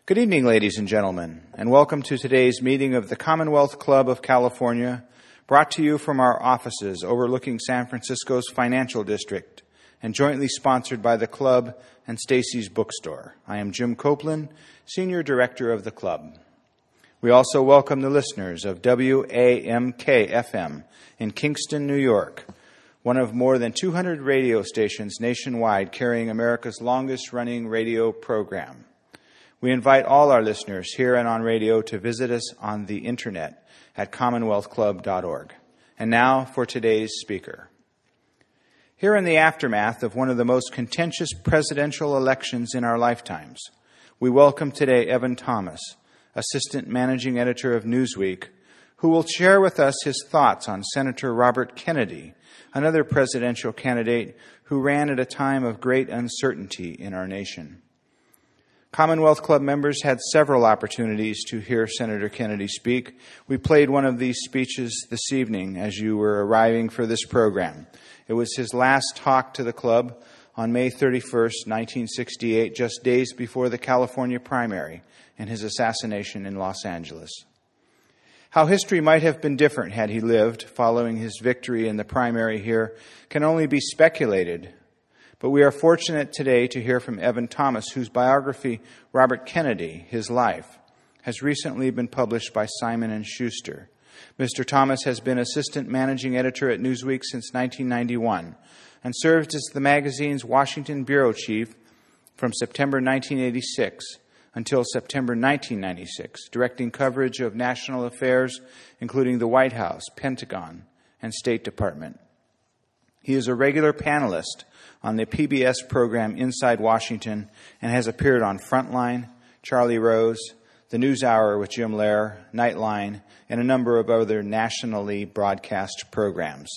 Good evening, ladies and gentlemen, and welcome to today's meeting of the Commonwealth Club of California, brought to you from our offices overlooking San Francisco's financial district and jointly sponsored by the club and Stacy's Bookstore. I am Jim Copeland, Senior Director of the club. We also welcome the listeners of WAMK-FM in Kingston, New York, one of more than 200 radio stations nationwide carrying America's longest-running radio program. We invite all our listeners here and on radio to visit us on the internet at commonwealthclub.org. And now for today's speaker. Here in the aftermath of one of the most contentious presidential elections in our lifetimes, we welcome today Evan Thomas, Assistant Managing Editor of Newsweek, who will share with us his thoughts on Senator Robert Kennedy, another presidential candidate who ran at a time of great uncertainty in our nation. Commonwealth Club members had several opportunities to hear Senator Kennedy speak. We played one of these speeches this evening as you were arriving for this program. It was his last talk to the club on May 31st, 1968, just days before the California primary and his assassination in Los Angeles. How history might have been different had he lived following his victory in the primary here can only be speculated. But we are fortunate today to hear from Evan Thomas, whose biography, Robert Kennedy, His Life, has recently been published by Simon & Schuster. Mr. Thomas has been assistant managing editor at Newsweek since 1991 and served as the magazine's Washington bureau chief from September 1986 until September 1996, directing coverage of national affairs, including the White House, Pentagon, and State Department. He is a regular panelist on the PBS program Inside Washington and has appeared on Frontline, Charlie Rose, The NewsHour with Jim Lehrer, Nightline, and a number of other nationally broadcast programs.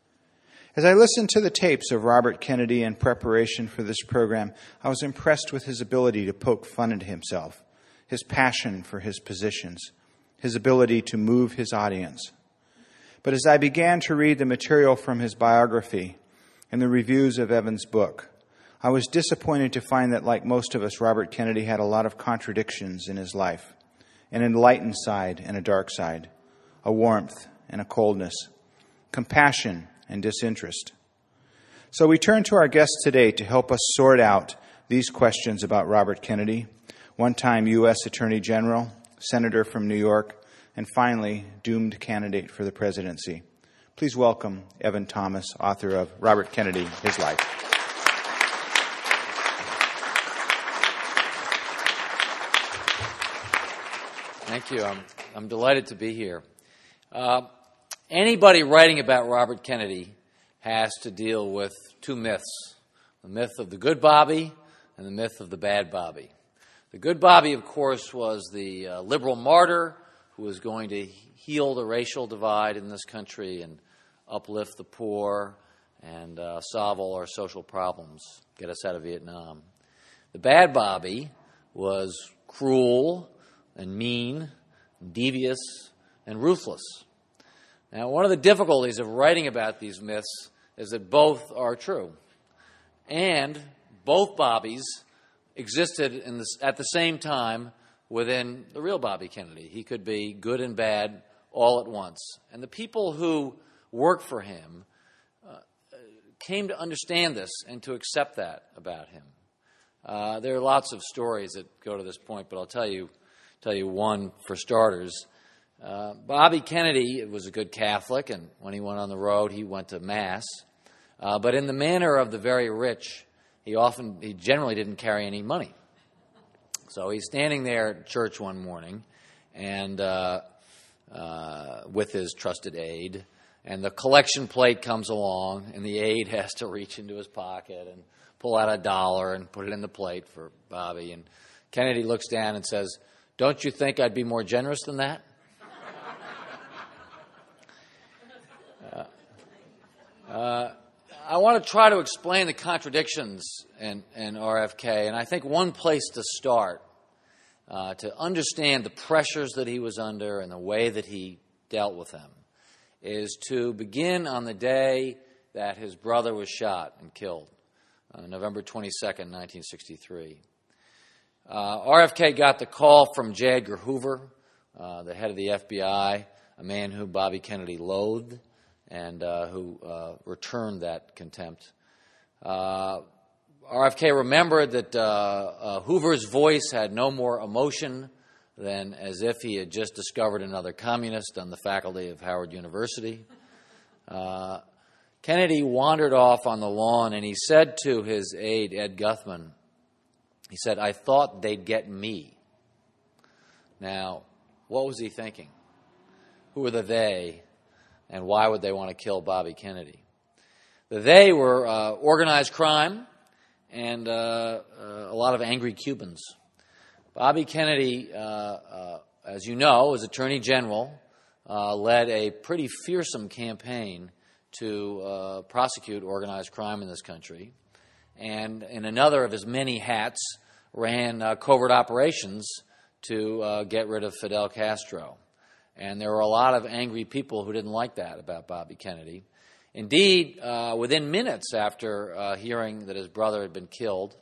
As I listened to the tapes of Robert Kennedy in preparation for this program, I was impressed with his ability to poke fun at himself, his passion for his positions, his ability to move his audience. But as I began to read the material from his biography and the reviews of Evan's book, I was disappointed to find that, like most of us, Robert Kennedy had a lot of contradictions in his life, an enlightened side and a dark side, a warmth and a coldness, compassion and disinterest. So we turn to our guest today to help us sort out these questions about Robert Kennedy, one-time U.S. Attorney General, Senator from New York, and finally, doomed candidate for the presidency. Please welcome Evan Thomas, author of Robert Kennedy, His Life. Thank you. I'm delighted to be here. Anybody writing about Robert Kennedy has to deal with two myths, the myth of the good Bobby and the myth of the bad Bobby. The good Bobby, of course, was the liberal martyr who was going to heal the racial divide in this country and uplift the poor and solve all our social problems, get us out of Vietnam. The bad Bobby was cruel and mean, and devious and ruthless. Now, one of the difficulties of writing about these myths is that both are true. And both Bobbies existed at the same time within the real Bobby Kennedy. He could be good and bad all at once. And the people who worked for him came to understand this and to accept that about him. There are lots of stories that go to this point, but I'll tell you one for starters. Bobby Kennedy was a good Catholic, and when he went on the road, he went to Mass. But in the manner of the very rich, he generally didn't carry any money. So he's standing there at church one morning, and with his trusted aide, and the collection plate comes along, and the aide has to reach into his pocket and pull out $1 and put it in the plate for Bobby. And Kennedy looks down and says, "Don't you think I'd be more generous than that?" I want to try to explain the contradictions in RFK, and I think one place to start to understand the pressures that he was under and the way that he dealt with them is to begin on the day that his brother was shot and killed, November 22nd, 1963. RFK got the call from J. Edgar Hoover, the head of the FBI, a man who Bobby Kennedy loathed and who returned that contempt. RFK remembered that Hoover's voice had no more emotion than as if he had just discovered another communist on the faculty of Howard University. Kennedy wandered off on the lawn and he said to his aide, Ed Guthman, he said, "I thought they'd get me." Now, what was he thinking? Who were the they, and why would they want to kill Bobby Kennedy? The they were organized crime and a lot of angry Cubans. Bobby Kennedy, as you know, as Attorney General, led a pretty fearsome campaign to prosecute organized crime in this country, and in another of his many hats, ran covert operations to get rid of Fidel Castro. And there were a lot of angry people who didn't like that about Bobby Kennedy. Indeed, within minutes after hearing that his brother had been killed,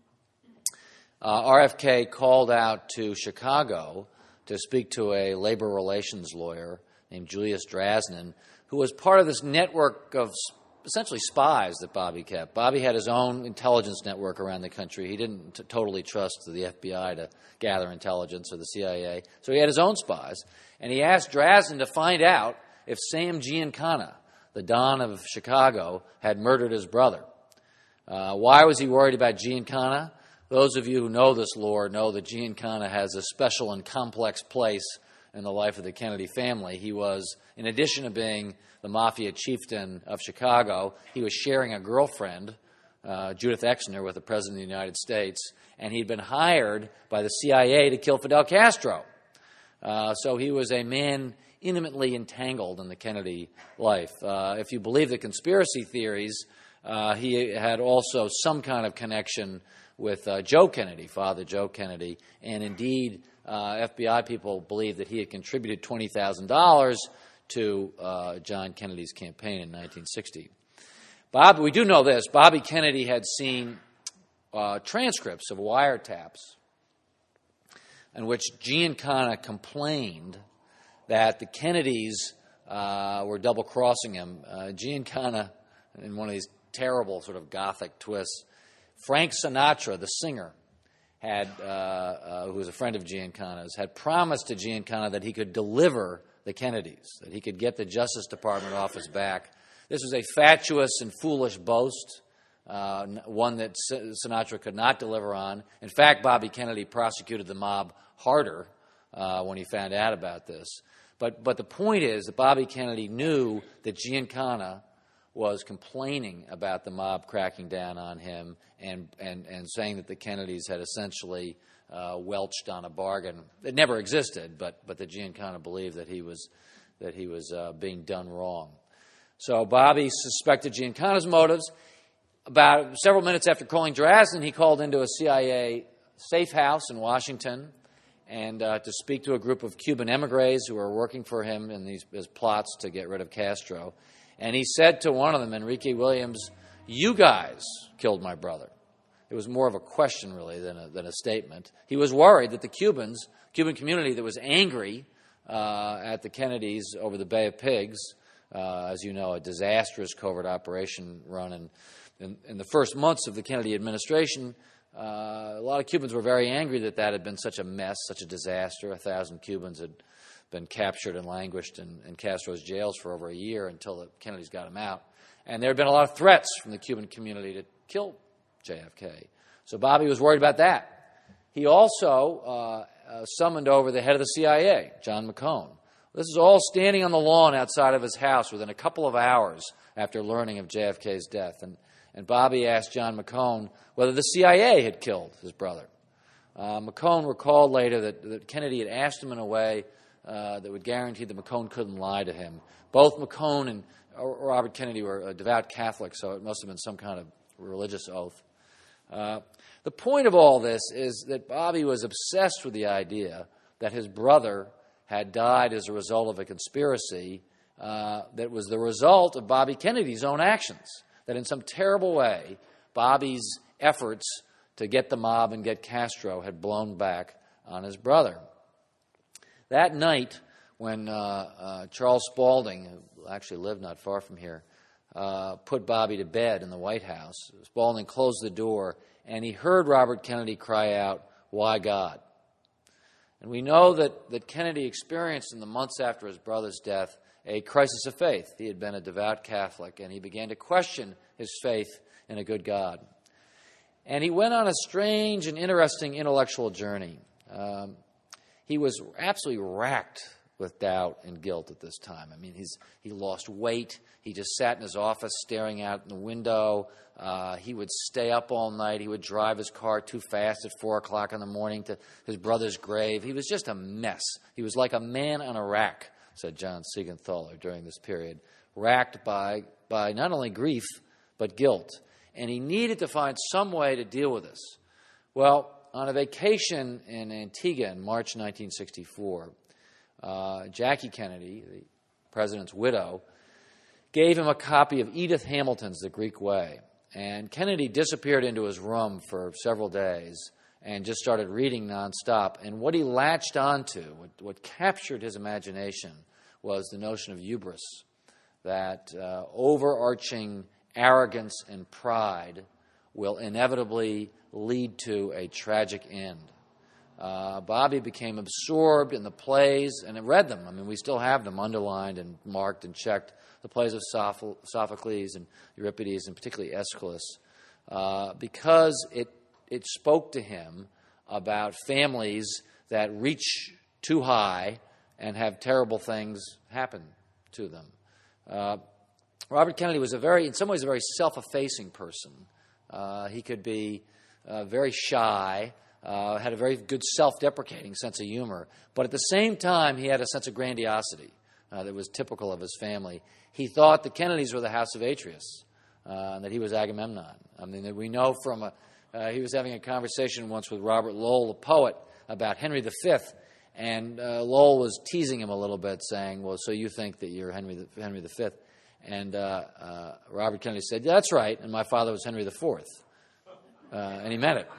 RFK called out to Chicago to speak to a labor relations lawyer named Julius Drasnin, who was part of this network of essentially spies that Bobby kept. Bobby had his own intelligence network around the country. He didn't totally trust the FBI to gather intelligence or the CIA, so he had his own spies. And he asked Drasnin to find out if Sam Giancana, the Don of Chicago, had murdered his brother. Why was he worried about Giancana? Those of you who know this lore know that Giancana has a special and complex place in the life of the Kennedy family. He was, in addition to being the mafia chieftain of Chicago, he was sharing a girlfriend, Judith Exner, with the President of the United States, and he'd been hired by the CIA to kill Fidel Castro. So he was a man intimately entangled in the Kennedy life. If you believe the conspiracy theories, he had also some kind of connection with Joe Kennedy, Father Joe Kennedy, and indeed FBI people believe that he had contributed $20,000 to John Kennedy's campaign in 1960. We do know this. Bobby Kennedy had seen transcripts of wiretaps in which Giancana complained that the Kennedys were double-crossing him. Giancana, in one of these terrible sort of gothic twists, Frank Sinatra, the singer, who was a friend of Giancana's, had promised to Giancana that he could deliver the Kennedys, that he could get the Justice Department off his back. This was a fatuous and foolish boast, one that Sinatra could not deliver on. In fact, Bobby Kennedy prosecuted the mob harder when he found out about this. But the point is that Bobby Kennedy knew that Giancana was complaining about the mob cracking down on him and saying that the Kennedys had essentially welched on a bargain that never existed, but that Giancana believed that he was being done wrong. So Bobby suspected Giancana's motives. About several minutes after calling Drasnin, he called into a CIA safe house in Washington and to speak to a group of Cuban emigres who were working for him in his plots to get rid of Castro. And he said to one of them, Enrique Williams, "You guys killed my brother." It was more of a question, really, than a statement. He was worried that the Cuban community that was angry at the Kennedys over the Bay of Pigs, as you know, a disastrous covert operation run in the first months of the Kennedy administration, a lot of Cubans were very angry that had been such a mess, such a disaster. 1,000 Cubans had been captured and languished in Castro's jails for over a year until the Kennedys got him out. And there had been a lot of threats from the Cuban community to kill JFK. So Bobby was worried about that. He also summoned over the head of the CIA, John McCone. This is all standing on the lawn outside of his house within a couple of hours after learning of JFK's death. And Bobby asked John McCone whether the CIA had killed his brother. McCone recalled later that Kennedy had asked him in a way that would guarantee that McCone couldn't lie to him. Both McCone and Robert Kennedy were devout Catholics, so it must have been some kind of religious oath. The point of all this is that Bobby was obsessed with the idea that his brother had died as a result of a conspiracy that was the result of Bobby Kennedy's own actions, that in some terrible way, Bobby's efforts to get the mob and get Castro had blown back on his brother. That night, when Charles Spaulding, who actually lived not far from here, put Bobby to bed in the White House, Spaulding closed the door, and he heard Robert Kennedy cry out, "Why God?" And we know that Kennedy experienced in the months after his brother's death a crisis of faith. He had been a devout Catholic, and he began to question his faith in a good God. And he went on a strange and interesting intellectual journey. He was absolutely racked with doubt and guilt at this time. I mean, he lost weight. He just sat in his office staring out in the window. He would stay up all night. He would drive his car too fast at 4 o'clock in the morning to his brother's grave. He was just a mess. He was like a man on a rack, said John Siegenthaler during this period, racked by not only grief, but guilt. And he needed to find some way to deal with this. Well, on a vacation in Antigua in March 1964, Jackie Kennedy, the president's widow, gave him a copy of Edith Hamilton's The Greek Way. And Kennedy disappeared into his room for several days and just started reading nonstop. And what he latched onto, what captured his imagination, was the notion of hubris, that overarching arrogance and pride will inevitably lead to a tragic end. Bobby became absorbed in the plays and read them. I mean, we still have them underlined and marked and checked, the plays of Sophocles and Euripides, and particularly Aeschylus, because it spoke to him about families that reach too high and have terrible things happen to them. Robert Kennedy was in some ways a very self-effacing person. He could be very shy, had a very good self-deprecating sense of humor, but at the same time he had a sense of grandiosity that was typical of his family. He thought the Kennedys were the House of Atreus, and that he was Agamemnon. I mean, we know from he was having a conversation once with Robert Lowell, the poet, about Henry V, and Lowell was teasing him a little bit, saying, "Well, so you think that you're Henry V?" And Robert Kennedy said, "Yeah, that's right, and my father was Henry IV." And he meant it.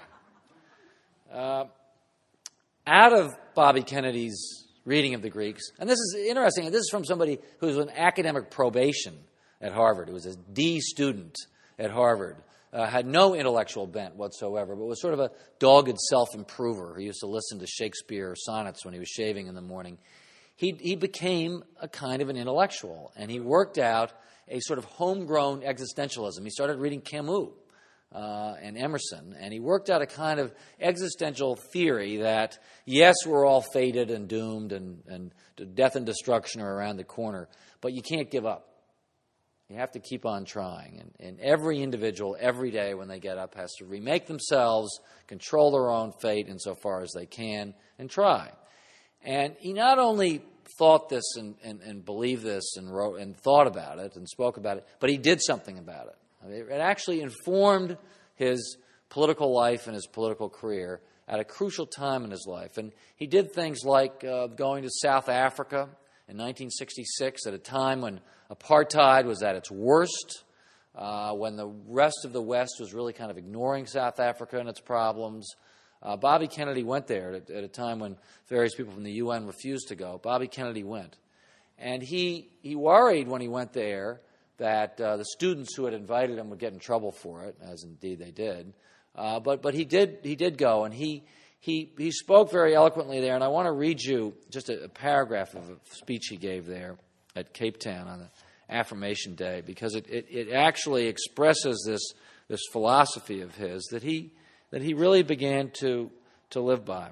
Out of Bobby Kennedy's reading of the Greeks, and this is interesting, this is from somebody who was on academic probation at Harvard, who was a D student at Harvard, had no intellectual bent whatsoever, but was sort of a dogged self-improver who used to listen to Shakespeare sonnets when he was shaving in the morning. He became a kind of an intellectual, and he worked out a sort of homegrown existentialism. He started reading Camus and Emerson, and he worked out a kind of existential theory that, yes, we're all fated and doomed, and death and destruction are around the corner, but you can't give up. You have to keep on trying, and every individual, every day when they get up, has to remake themselves, control their own fate insofar as they can, and try. And he not only thought this and believed this and wrote and thought about it and spoke about it, but he did something about it. I mean, it actually informed his political life and his political career at a crucial time in his life. And he did things like going to South Africa in 1966 at a time when apartheid was at its worst, when the rest of the West was really kind of ignoring South Africa and its problems. Bobby Kennedy went there at a time when various people from the UN refused to go. Bobby Kennedy went. And he worried when he went there that the students who had invited him would get in trouble for it, as indeed they did. But he did go, and he spoke very eloquently there. And I want to read you just a paragraph of a speech he gave there at Cape Town on the Affirmation Day, because it actually expresses this philosophy of his that he really began to live by.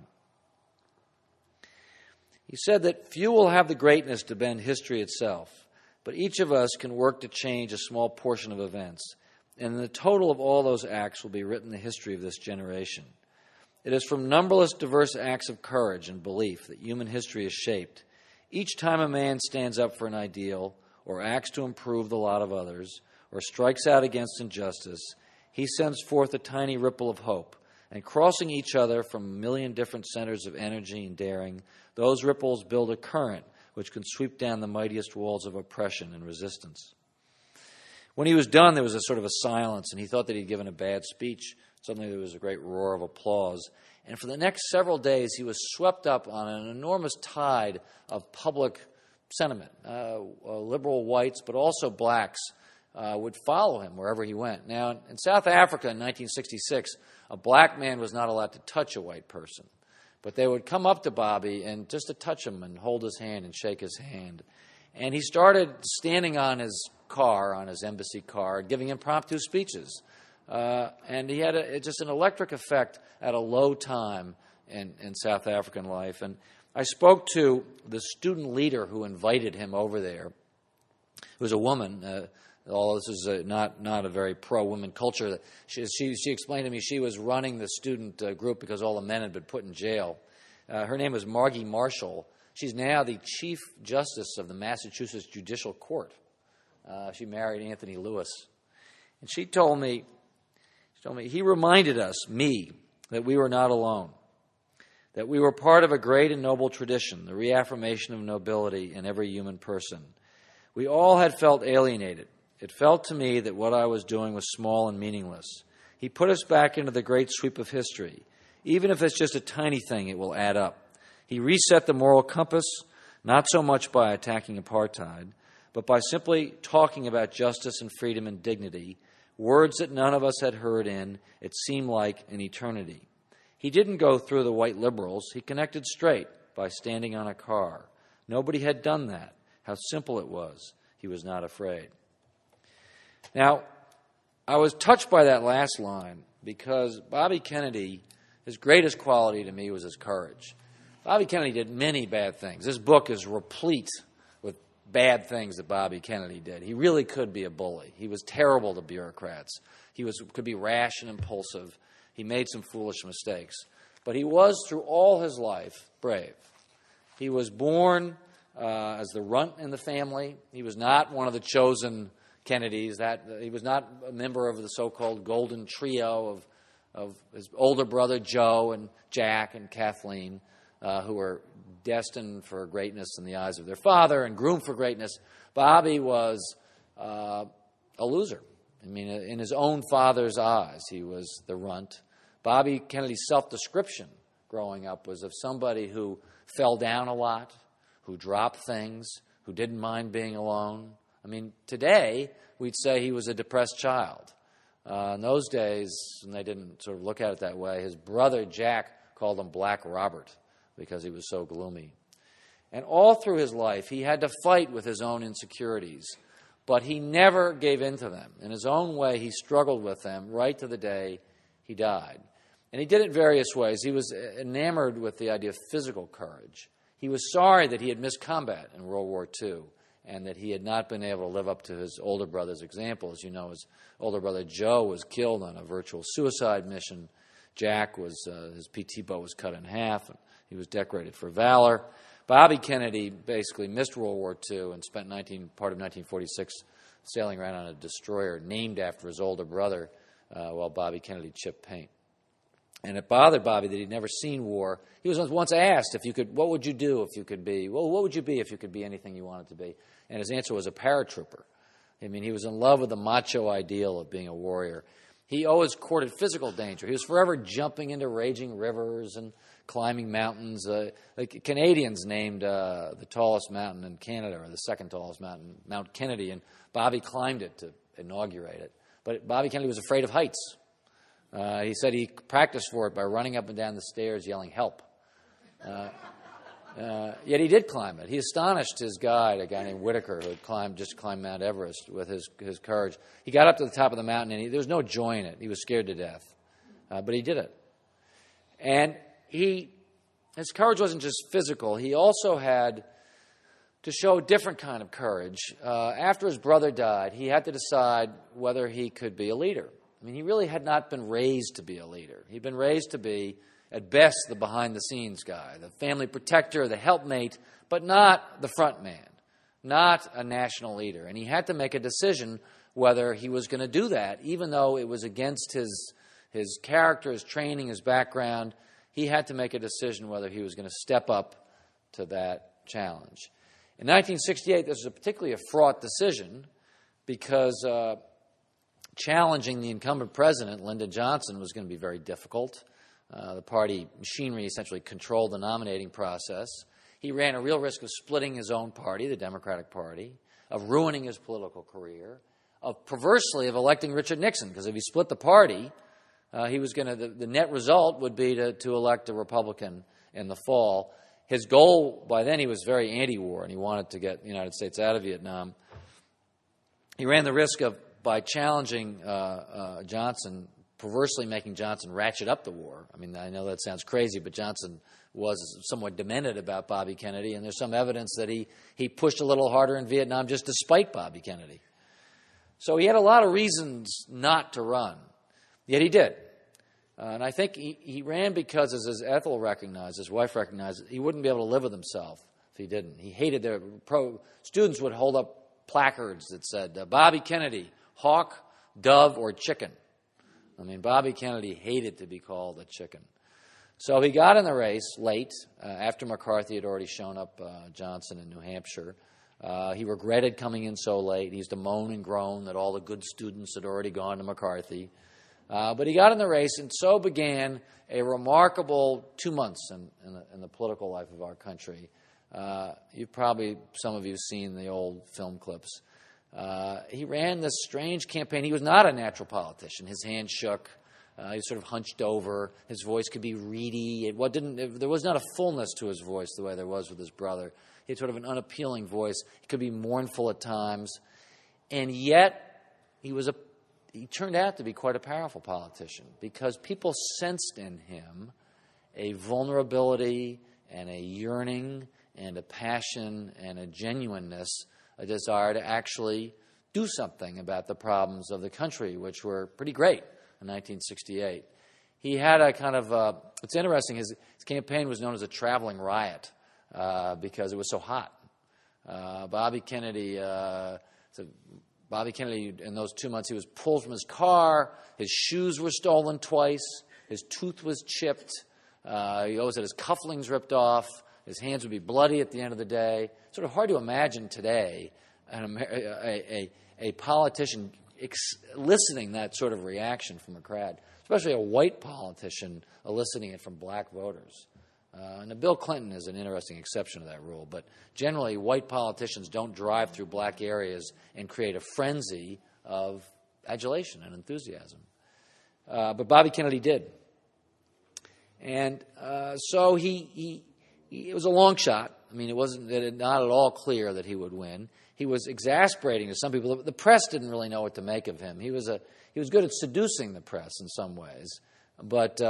He said that few will have the greatness to bend history itself, but each of us can work to change a small portion of events, and in the total of all those acts will be written the history of this generation. It is from numberless diverse acts of courage and belief that human history is shaped. Each time a man stands up for an ideal, or acts to improve the lot of others, or strikes out against injustice, he sends forth a tiny ripple of hope, and crossing each other from a million different centers of energy and daring, those ripples build a current which can sweep down the mightiest walls of oppression and resistance. When he was done, there was a sort of a silence, and he thought that he'd given a bad speech. Suddenly there was a great roar of applause. And for the next several days, he was swept up on an enormous tide of public sentiment. Liberal whites, but also blacks, would follow him wherever he went. Now, in South Africa in 1966, a black man was not allowed to touch a white person. But they would come up to Bobby and just to touch him and hold his hand and shake his hand. And he started standing on his car, on his embassy car, giving impromptu speeches. And he had just an electric effect at a low time in South African life. And I spoke to the student leader who invited him over there. It was a woman. All this is not a very pro-women culture. She explained to me she was running the student group because all the men had been put in jail. Her name was Margie Marshall. She's now the Chief Justice of the Massachusetts Judicial Court. She married Anthony Lewis. And she told me, he reminded us, me, that we were not alone, that we were part of a great and noble tradition, the reaffirmation of nobility in every human person. We all had felt alienated. It felt to me that what I was doing was small and meaningless. He put us back into the great sweep of history. Even if it's just a tiny thing, it will add up. He reset the moral compass, not so much by attacking apartheid, but by simply talking about justice and freedom and dignity, words that none of us had heard in, it seemed like, an eternity. He didn't go through the white liberals. He connected straight by standing on a car. Nobody had done that. How simple it was. He was not afraid. Now, I was touched by that last line because Bobby Kennedy, his greatest quality to me was his courage. Bobby Kennedy did many bad things. This book is replete with bad things that Bobby Kennedy did. He really could be a bully. He was terrible to bureaucrats. He could be rash and impulsive. He made some foolish mistakes. But he was, through all his life, brave. He was born as the runt in the family. He was not one of the chosen Kennedys. He was not a member of the so-called golden trio of his older brother Joe and Jack and Kathleen, who were destined for greatness in the eyes of their father and groomed for greatness. Bobby was a loser. I mean, in his own father's eyes, he was the runt. Bobby Kennedy's self-description growing up was of somebody who fell down a lot, who dropped things, who didn't mind being alone. I mean, today, we'd say he was a depressed child. In those days, and they didn't sort of look at it that way, his brother Jack called him Black Robert because he was so gloomy. And all through his life, he had to fight with his own insecurities, but he never gave in to them. In his own way, he struggled with them right to the day he died. And he did it in various ways. He was enamored with the idea of physical courage. He was sorry that he had missed combat in World War II and that he had not been able to live up to his older brother's example. As you know, his older brother Joe was killed on a virtual suicide mission. Jack was, his PT bow was cut in half, and he was decorated for valor. Bobby Kennedy basically missed World War II and spent part of 1946 sailing around on a destroyer named after his older brother while Bobby Kennedy chipped paint. And it bothered Bobby that he'd never seen war. He was once asked what would you do if you could be? Well, what would you be if you could be anything you wanted to be? And his answer was a paratrooper. I mean, he was in love with the macho ideal of being a warrior. He always courted physical danger. He was forever jumping into raging rivers and climbing mountains. Like Canadians named the tallest mountain in Canada, or the second tallest mountain, Mount Kennedy, and Bobby climbed it to inaugurate it. But Bobby Kennedy was afraid of heights. He said he practiced for it by running up and down the stairs yelling, "Help." Yet he did climb it. He astonished his guide, a guy named Whitaker, who had just climbed Mount Everest, with his courage. He got up to the top of the mountain, and there was no joy in it. He was scared to death. But he did it. And his courage wasn't just physical. He also had to show a different kind of courage. After his brother died, he had to decide whether he could be a leader. I mean, he really had not been raised to be a leader. He'd been raised to be, at best, the behind-the-scenes guy, the family protector, the helpmate, but not the front man, not a national leader. And he had to make a decision whether he was going to do that, even though it was against his character, his training, his background. He had to make a decision whether he was going to step up to that challenge. In 1968, this was particularly a fraught decision because challenging the incumbent president, Lyndon Johnson, was going to be very difficult. The party machinery essentially controlled the nominating process. He ran a real risk of splitting his own party, the Democratic Party, of ruining his political career, of perversely of electing Richard Nixon, because if he split the party, he was going to. The net result would be to elect a Republican in the fall. His goal by then, he was very anti-war, and he wanted to get the United States out of Vietnam. He ran the risk of, by challenging Johnson, perversely making Johnson ratchet up the war. I mean, I know that sounds crazy, but Johnson was somewhat demented about Bobby Kennedy, and there's some evidence that he pushed a little harder in Vietnam just to spite Bobby Kennedy. So he had a lot of reasons not to run, yet he did. And I think he ran because, as Ethel recognized, his wife recognized, he wouldn't be able to live with himself if he didn't. He hated students would hold up placards that said, Bobby Kennedy, hawk, dove, or chicken. I mean, Bobby Kennedy hated to be called a chicken. So he got in the race late, after McCarthy had already shown up Johnson in New Hampshire. He regretted coming in so late. He used to moan and groan that all the good students had already gone to McCarthy. But he got in the race, and so began a remarkable 2 months in the political life of our country. Some of you have seen the old film clips. He ran this strange campaign. He was not a natural politician. His hands shook. He was sort of hunched over. His voice could be reedy. There was not a fullness to his voice the way there was with his brother. He had sort of an unappealing voice. He could be mournful at times. And yet, he turned out to be quite a powerful politician because people sensed in him a vulnerability and a yearning and a passion and a genuineness, a desire to actually do something about the problems of the country, which were pretty great in 1968. He had a kind of, it's interesting, his campaign was known as a traveling riot because it was so hot. Bobby Kennedy, in those 2 months, he was pulled from his car, his shoes were stolen twice, his tooth was chipped, he always had his cufflinks ripped off, his hands would be bloody at the end of the day. Sort of hard to imagine today a politician eliciting that sort of reaction from a crowd, especially a white politician eliciting it from black voters. And Bill Clinton is an interesting exception to that rule, but generally white politicians don't drive through black areas and create a frenzy of adulation and enthusiasm. But Bobby Kennedy did. And so it was a long shot. I mean, it wasn't not at all clear that he would win. He was exasperating to some people. The press didn't really know what to make of him. He was good at seducing the press in some ways, but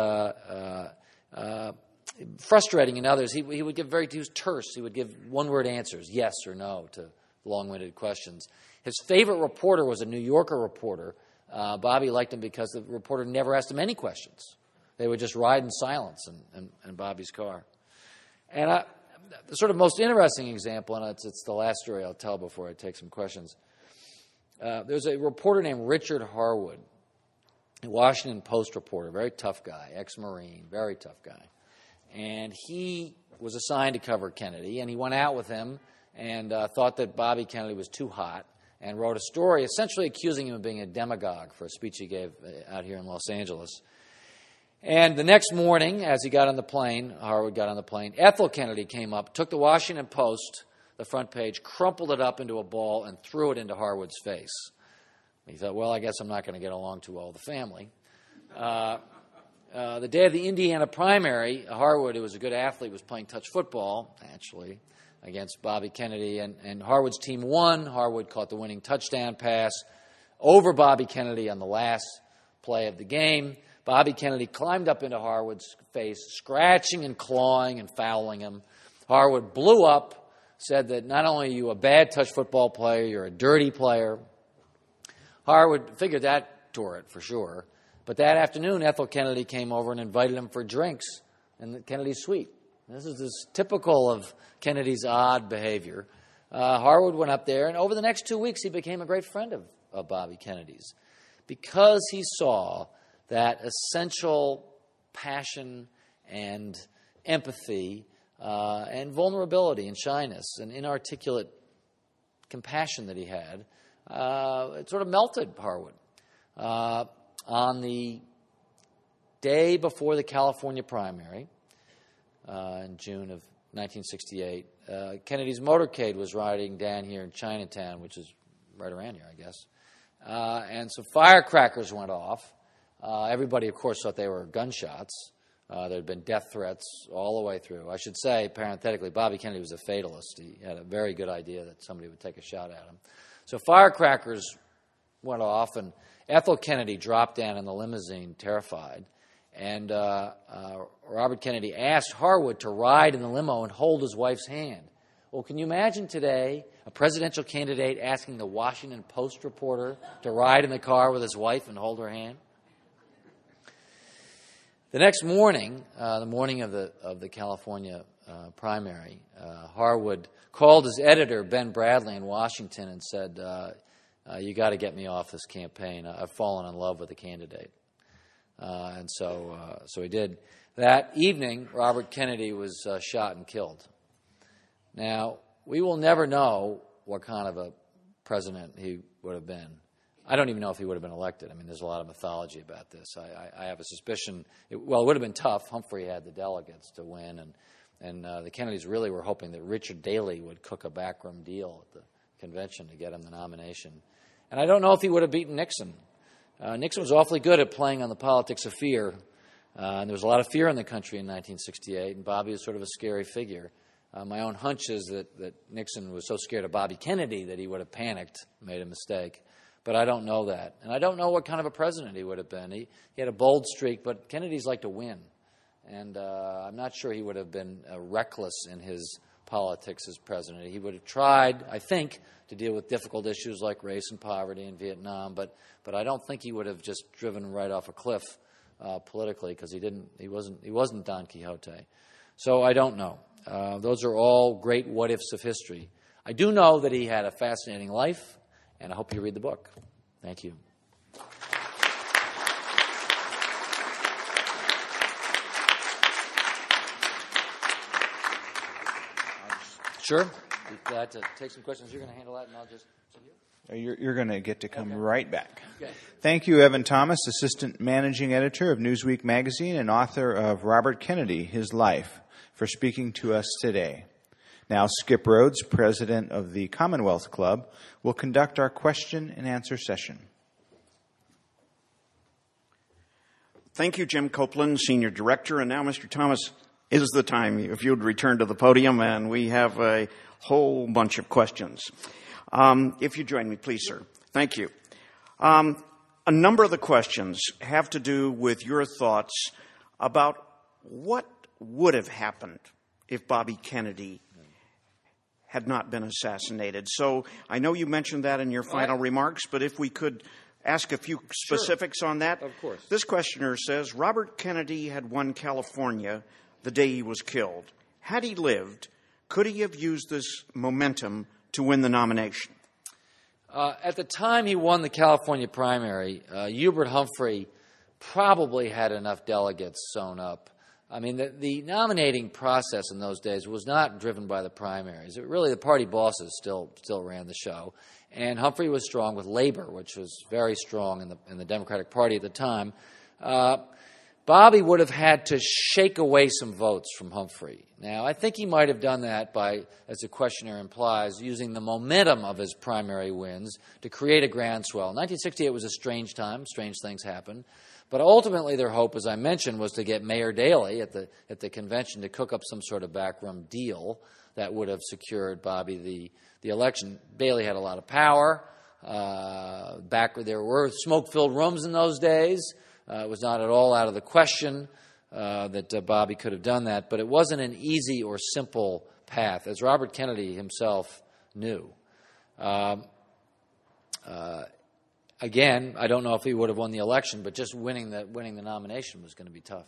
frustrating in others. He was terse. He would give one-word answers, yes or no, to long-winded questions. His favorite reporter was a New Yorker reporter. Bobby liked him because the reporter never asked him any questions. They would just ride in silence in Bobby's car. And the sort of most interesting example, and it's the last story I'll tell before I take some questions. There's a reporter named Richard Harwood, a Washington Post reporter, very tough guy, ex-Marine, very tough guy. And he was assigned to cover Kennedy, and he went out with him and thought that Bobby Kennedy was too hot and wrote a story essentially accusing him of being a demagogue for a speech he gave out here in Los Angeles. And the next morning, as he got on the plane, Harwood got on the plane, Ethel Kennedy came up, took the Washington Post, the front page, crumpled it up into a ball, and threw it into Harwood's face. He thought, well, I guess I'm not going to get along too well with the family. The day of the Indiana primary, Harwood, who was a good athlete, was playing touch football, actually, against Bobby Kennedy, and Harwood's team won. Harwood caught the winning touchdown pass over Bobby Kennedy on the last play of the game. Bobby Kennedy climbed up into Harwood's face, scratching and clawing and fouling him. Harwood blew up, said that not only are you a bad touch football player, you're a dirty player. Harwood figured that tore it for sure. But that afternoon, Ethel Kennedy came over and invited him for drinks in the Kennedy suite. This is typical of Kennedy's odd behavior. Harwood went up there, and over the next 2 weeks, he became a great friend of Bobby Kennedy's because he saw that essential passion and empathy and vulnerability and shyness and inarticulate compassion that he had. It sort of melted Harwood. on the day before the California primary in June of 1968, Kennedy's motorcade was riding down here in Chinatown, which is right around here, I guess. And some firecrackers went off. Everybody, of course, thought they were gunshots. There had been death threats all the way through. I should say, parenthetically, Bobby Kennedy was a fatalist. He had a very good idea that somebody would take a shot at him. So firecrackers went off, and Ethel Kennedy dropped down in the limousine, terrified. And Robert Kennedy asked Harwood to ride in the limo and hold his wife's hand. Well, can you imagine today a presidential candidate asking the Washington Post reporter to ride in the car with his wife and hold her hand? The next morning, the morning of the California primary, Harwood called his editor, Ben Bradley, in Washington and said, you got to get me off this campaign. I've fallen in love with the candidate. And so he did. That evening, Robert Kennedy was shot and killed. Now, we will never know what kind of a president he would have been. I don't even know if he would have been elected. I mean, there's a lot of mythology about this. I have a suspicion. It would have been tough. Humphrey had the delegates to win, and the Kennedys really were hoping that Richard Daley would cook a backroom deal at the convention to get him the nomination. And I don't know if he would have beaten Nixon. Nixon was awfully good at playing on the politics of fear, and there was a lot of fear in the country in 1968, and Bobby was sort of a scary figure. My own hunch is that Nixon was so scared of Bobby Kennedy that he would have panicked, made a mistake. But I don't know that. And I don't know what kind of a president he would have been. He had a bold streak, but Kennedys like to win. And I'm not sure he would have been reckless in his politics as president. He would have tried, I think, to deal with difficult issues like race and poverty in Vietnam, but I don't think he would have just driven right off a cliff politically, because he wasn't Don Quixote. So I don't know. Those are all great what-ifs of history. I do know that he had a fascinating life, and I hope you read the book. Thank you. Sure. Be glad to take some questions. You're going to handle that, and I'll just... You're going to get to come right back. Okay. Thank you, Evan Thomas, Assistant Managing Editor of Newsweek Magazine and author of Robert Kennedy, His Life, for speaking to us today. Now, Skip Rhodes, President of the Commonwealth Club, will conduct our question and answer session. Thank you, Jim Copeland, Senior Director. And now, Mr. Thomas, is the time if you would return to the podium, and we have a whole bunch of questions. If you join me, please, sir. Thank you. A number of the questions have to do with your thoughts about what would have happened if Bobby Kennedy had not been assassinated. So I know you mentioned that in your final remarks, but if we could ask a few specifics on that. Of course. This questioner says, Robert Kennedy had won California the day he was killed. Had he lived, could he have used this momentum to win the nomination? At the time he won the California primary, Hubert Humphrey probably had enough delegates sewn up. I mean, the nominating process in those days was not driven by the primaries. Really, the party bosses still ran the show. And Humphrey was strong with Labor, which was very strong in the Democratic Party at the time. Bobby would have had to shake away some votes from Humphrey. Now, I think he might have done that by, as the questioner implies, using the momentum of his primary wins to create a groundswell. 1968 was a strange time. Strange things happened. But ultimately, their hope, as I mentioned, was to get Mayor Daley at the convention to cook up some sort of backroom deal that would have secured Bobby the election. Daley had a lot of power. There were smoke-filled rooms in those days. It was not at all out of the question that Bobby could have done that, but it wasn't an easy or simple path, as Robert Kennedy himself knew. Again, I don't know if he would have won the election, but just winning the nomination was going to be tough.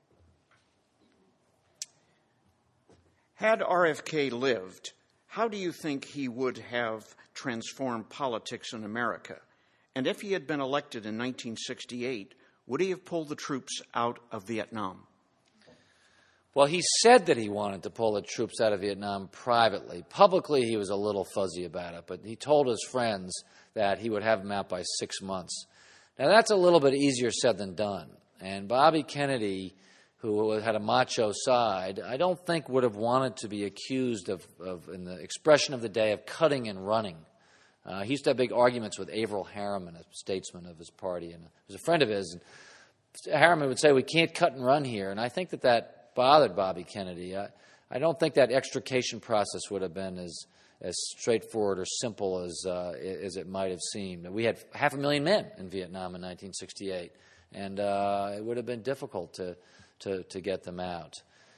Had RFK lived, how do you think he would have transformed politics in America? And if he had been elected in 1968, would he have pulled the troops out of Vietnam? Well, he said that he wanted to pull the troops out of Vietnam privately. Publicly, he was a little fuzzy about it, but he told his friends that he would have them out by 6 months. Now, that's a little bit easier said than done. And Bobby Kennedy, who had a macho side, I don't think would have wanted to be accused of in the expression of the day, of cutting and running. He used to have big arguments with Averell Harriman, a statesman of his party, and was a friend of his. And Harriman would say, "We can't cut and run here," and I think that bothered Bobby Kennedy. I don't think that extrication process would have been as straightforward or simple as it might have seemed. We had 500,000 men in Vietnam in 1968, and it would have been difficult to get them out.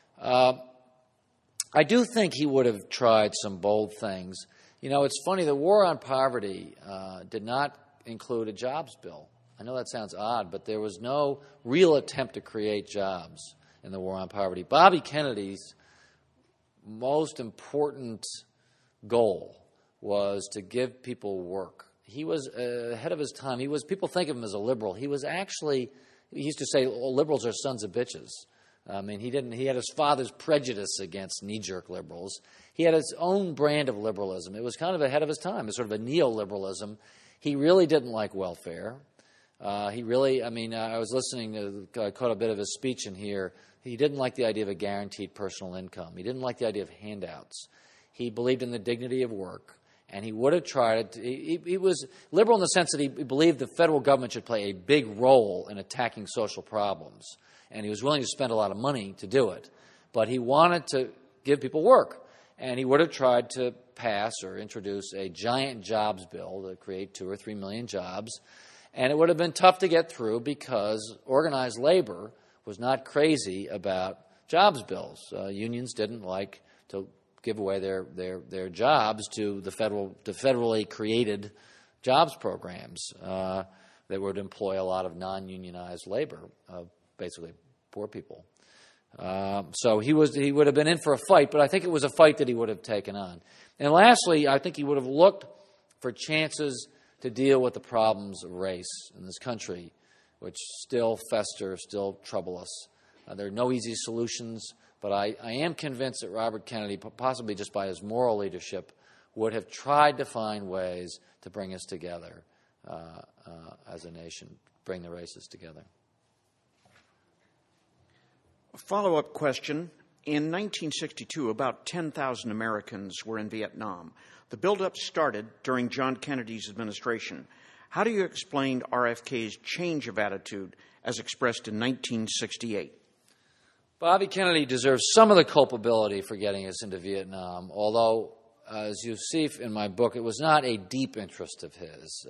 I do think he would have tried some bold things. You know, it's funny, the war on poverty did not include a jobs bill. I know that sounds odd, but there was no real attempt to create jobs in the war on poverty. Bobby Kennedy's most important goal was to give people work. He was ahead of his time. People think of him as a liberal. He used to say, "Oh, liberals are sons of bitches." I mean, he had his father's prejudice against knee-jerk liberals. He had his own brand of liberalism. It was kind of ahead of his time. It was sort of a neoliberalism. He really didn't like welfare. I was listening I caught a bit of his speech in here. He didn't like the idea of a guaranteed personal income. He didn't like the idea of handouts. He believed in the dignity of work, and he would have tried it. He was liberal in the sense that he believed the federal government should play a big role in attacking social problems, and he was willing to spend a lot of money to do it. But he wanted to give people work, and he would have tried to pass or introduce a giant jobs bill to create 2 or 3 million jobs, and it would have been tough to get through because organized labor was not crazy about jobs bills. Unions didn't like to give away their jobs to the federally created jobs programs that would employ a lot of non-unionized labor, basically poor people. So he would have been in for a fight, but I think it was a fight that he would have taken on. And lastly, I think he would have looked for chances to deal with the problems of race in this country, which still fester, still trouble us. There are no easy solutions, but I am convinced that Robert Kennedy, possibly just by his moral leadership, would have tried to find ways to bring us together as a nation, bring the races together. A follow-up question. In 1962, about 10,000 Americans were in Vietnam. The buildup started during John Kennedy's administration. How do you explain RFK's change of attitude as expressed in 1968? Bobby Kennedy deserves some of the culpability for getting us into Vietnam, although, as you see in my book, it was not a deep interest of his.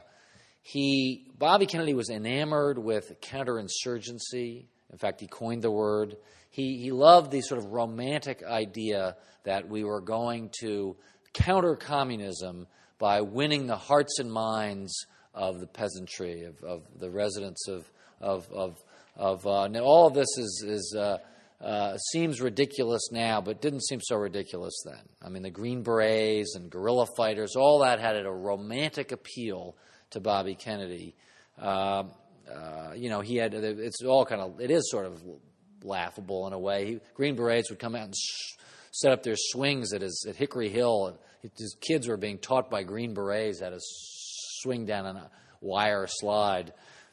Bobby Kennedy was enamored with counterinsurgency. In fact, he coined the word. He loved the sort of romantic idea that we were going to counter communism by winning the hearts and minds of the peasantry, of the residents now all of this seems ridiculous now, but didn't seem so ridiculous then. I mean, the Green Berets and guerrilla fighters, all that had a romantic appeal to Bobby Kennedy. It is sort of laughable in a way. Green Berets would come out and set up their swings at Hickory Hill. His kids were being taught by Green Berets how to swing down on a wire slide.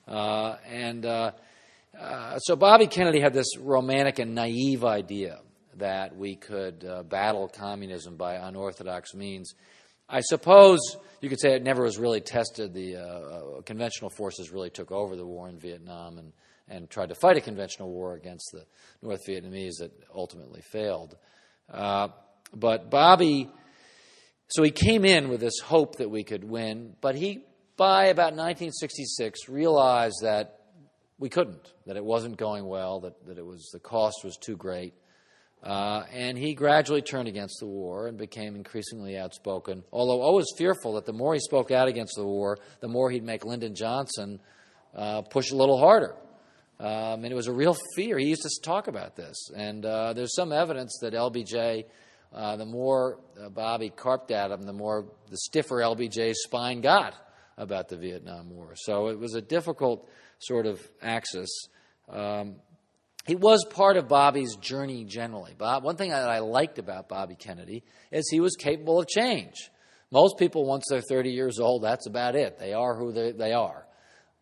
So Bobby Kennedy had this romantic and naive idea that we could battle communism by unorthodox means. I suppose you could say it never was really tested. The conventional forces really took over the war in Vietnam and tried to fight a conventional war against the North Vietnamese that ultimately failed. But Bobby, so he came in with this hope that we could win, but he, by about 1966, realized that we couldn't, that it wasn't going well, that the cost was too great. And he gradually turned against the war and became increasingly outspoken, although always fearful that the more he spoke out against the war, the more he'd make Lyndon Johnson push a little harder. And it was a real fear. He used to talk about this. And there's some evidence that LBJ, the more Bobby carped at him, the stiffer LBJ's spine got about the Vietnam War. So it was a difficult sort of axis. He was part of Bobby's journey generally. One thing that I liked about Bobby Kennedy is he was capable of change. Most people, once they're 30 years old, that's about it. They are who they are.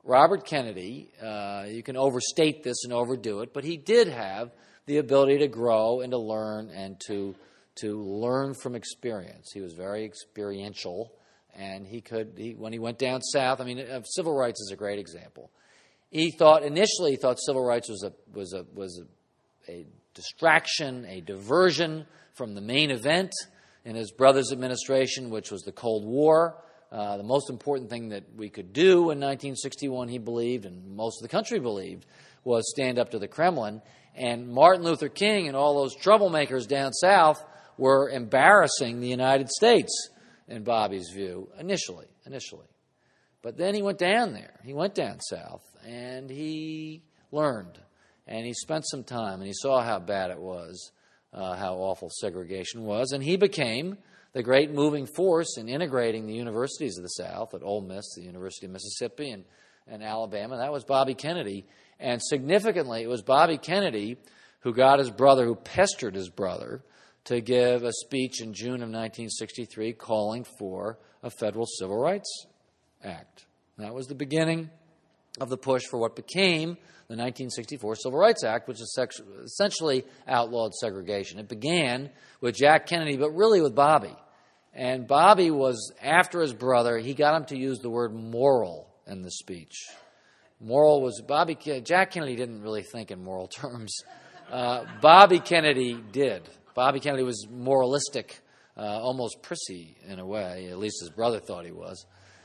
Robert Kennedy, you can overstate this and overdo it, but he did have the ability to grow and to learn and to learn from experience. He was very experiential, and when he went down south, civil rights is a great example. Initially he thought civil rights was a distraction, a diversion from the main event in his brother's administration, which was the Cold War. The most important thing that we could do in 1961, he believed, and most of the country believed, was stand up to the Kremlin. And Martin Luther King and all those troublemakers down south were embarrassing the United States, in Bobby's view, initially. But then he went down there. He went down south, and he learned. And he spent some time, and he saw how bad it was, how awful segregation was. And he became the great moving force in integrating the universities of the South, at Ole Miss, the University of Mississippi, and Alabama. That was Bobby Kennedy. And significantly, it was Bobby Kennedy who pestered his brother, to give a speech in June of 1963 calling for a federal civil rights act. That was the beginning of the push for what became the 1964 Civil Rights Act, which essentially outlawed segregation. It began with Jack Kennedy, but really with Bobby. And Bobby was, after his brother, he got him to use the word moral in the speech. Moral was Jack Kennedy didn't really think in moral terms. Bobby Kennedy did. Bobby Kennedy was moralistic, almost prissy in a way, at least his brother thought he was.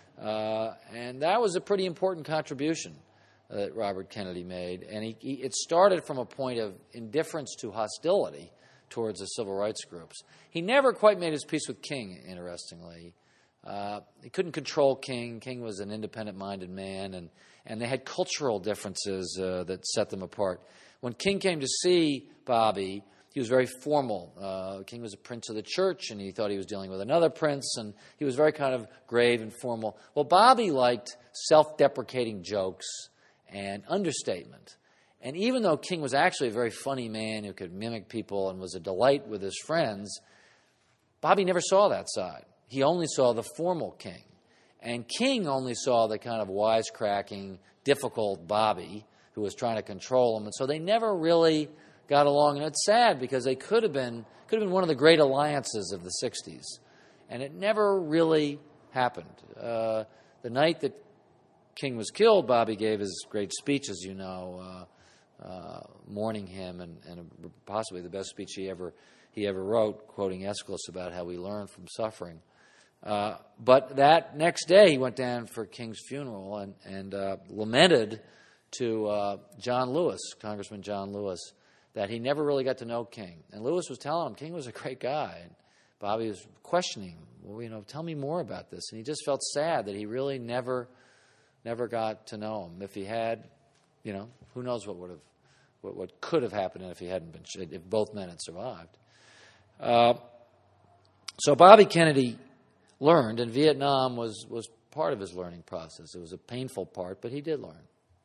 And that was a pretty important contribution that Robert Kennedy made. And it started from a point of indifference to hostility towards the civil rights groups. He never quite made his peace with King, interestingly. He couldn't control King. King was an independent-minded man, and they had cultural differences that set them apart. When King came to see Bobby, he was very formal. King was a prince of the church, and he thought he was dealing with another prince, and he was very kind of grave and formal. Well, Bobby liked self-deprecating jokes and understatement. And even though King was actually a very funny man who could mimic people and was a delight with his friends, Bobby never saw that side. He only saw the formal King. And King only saw the kind of wisecracking, difficult Bobby who was trying to control him. And so they never really got along, and it's sad because they could have been one of the great alliances of the 60s, and it never really happened. The night that King was killed, Bobby gave his great speech, as you know, mourning him, and possibly the best speech he ever wrote, quoting Aeschylus about how we learn from suffering. But that next day, he went down for King's funeral and lamented to John Lewis, Congressman John Lewis, that he never really got to know King. And Lewis was telling him King was a great guy. And Bobby was questioning him, well, tell me more about this. And he just felt sad that he really never got to know him. If he had, who knows what could have happened if both men had survived. So Bobby Kennedy learned, and Vietnam was part of his learning process. It was a painful part, but he did learn.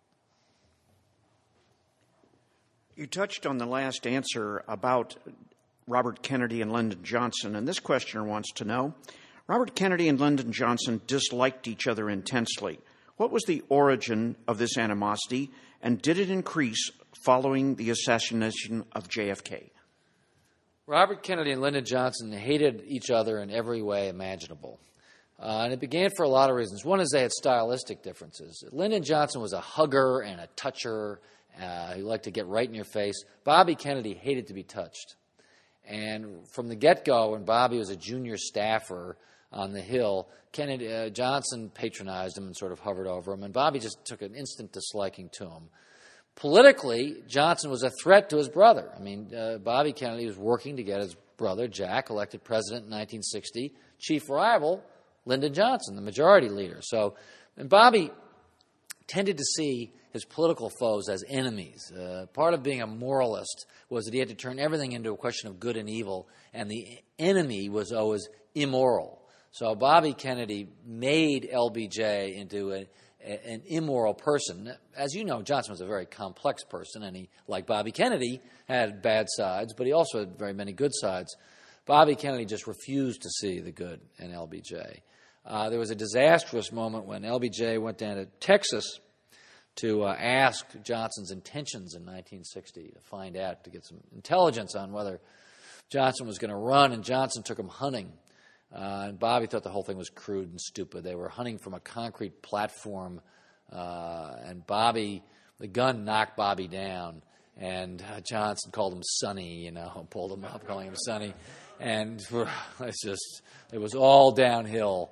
You touched on the last answer about Robert Kennedy and Lyndon Johnson, and this questioner wants to know, Robert Kennedy and Lyndon Johnson disliked each other intensely. What was the origin of this animosity, and did it increase following the assassination of JFK? Robert Kennedy and Lyndon Johnson hated each other in every way imaginable. And it began for a lot of reasons. One is they had stylistic differences. Lyndon Johnson was a hugger and a toucher. He liked to get right in your face. Bobby Kennedy hated to be touched. And from the get-go, when Bobby was a junior staffer on the Hill, Johnson patronized him and sort of hovered over him, and Bobby just took an instant disliking to him. Politically, Johnson was a threat to his brother. Bobby Kennedy was working to get his brother, Jack, elected president in 1960. Chief rival, Lyndon Johnson, the majority leader. And Bobby tended to see his political foes as enemies. Part of being a moralist was that he had to turn everything into a question of good and evil, and the enemy was always immoral. So Bobby Kennedy made LBJ into an immoral person. As you know, Johnson was a very complex person, and he, like Bobby Kennedy, had bad sides, but he also had very many good sides. Bobby Kennedy just refused to see the good in LBJ. There was a disastrous moment when LBJ went down to Texas to ask Johnson's intentions in 1960 to find out, to get some intelligence on whether Johnson was going to run, and Johnson took him hunting. And Bobby thought the whole thing was crude and stupid. They were hunting from a concrete platform, and the gun knocked Bobby down, and Johnson called him Sonny, pulled him up, calling him Sonny, and it was all downhill